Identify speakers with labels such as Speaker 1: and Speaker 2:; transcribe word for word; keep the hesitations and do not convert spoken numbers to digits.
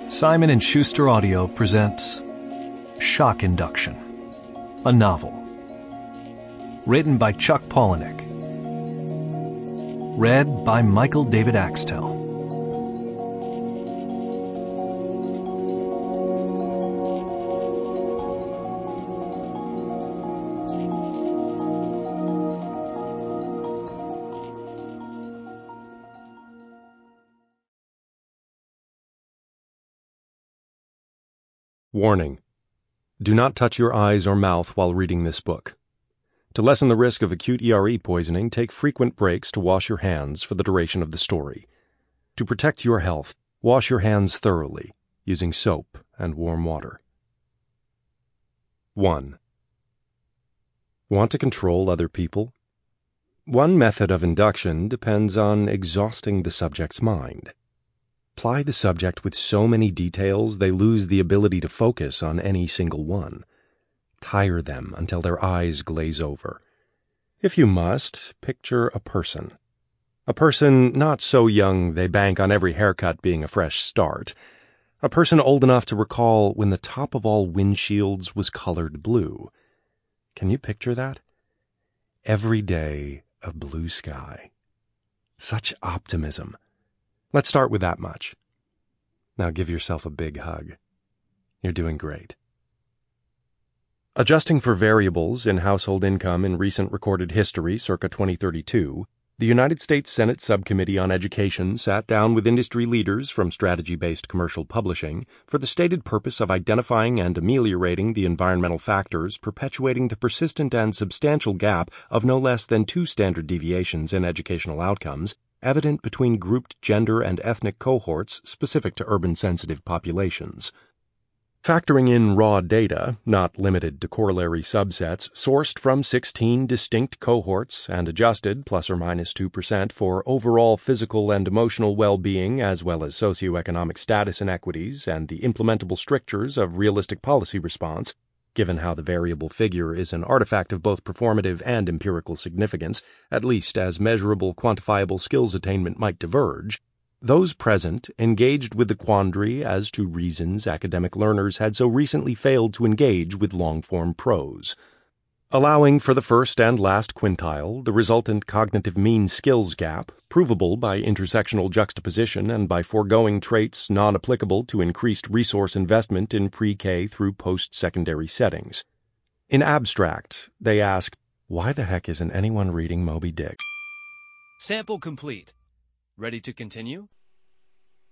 Speaker 1: Simon and Schuster Audio presents Shock Induction, a novel. Written by Chuck Palahniuk. Read by Michael David Axtell.
Speaker 2: Warning: do not touch your eyes or mouth while reading this book. To lessen the risk of acute E R E poisoning, take frequent breaks to wash your hands for the duration of the story. To protect your health, wash your hands thoroughly, using soap and warm water. one. Want to control other people? One method of induction depends on exhausting the subject's mind. Ply the subject with so many details they lose the ability to focus on any single one. Tire them until their eyes glaze over. If you must, picture a person. A person not so young they bank on every haircut being a fresh start. A person old enough to recall when the top of all windshields was colored blue. Can you picture that? Every day of blue sky. Such optimism. Let's start with that much. Now give yourself a big hug. You're doing great. Adjusting for variables in household income in recent recorded history circa twenty thirty-two, the United States Senate Subcommittee on Education sat down with industry leaders from strategy-based commercial publishing for the stated purpose of identifying and ameliorating the environmental factors perpetuating the persistent and substantial gap of no less than two standard deviations in educational outcomes evident between grouped gender and ethnic cohorts specific to urban-sensitive populations. Factoring in raw data, not limited to corollary subsets, sourced from sixteen distinct cohorts and adjusted plus or minus two percent for overall physical and emotional well-being as well as socioeconomic status inequities and the implementable strictures of realistic policy response, given how the variable figure is an artifact of both performative and empirical significance, at least as measurable quantifiable skills attainment might diverge, those present engaged with the quandary as to reasons academic learners had so recently failed to engage with long-form prose. Allowing for the first and last quintile, the resultant cognitive mean skills gap, provable by intersectional juxtaposition and by foregoing traits non-applicable to increased resource investment in pre-K through post-secondary settings. In abstract, they asked, why the heck isn't anyone reading Moby Dick?
Speaker 3: Sample complete. Ready to continue?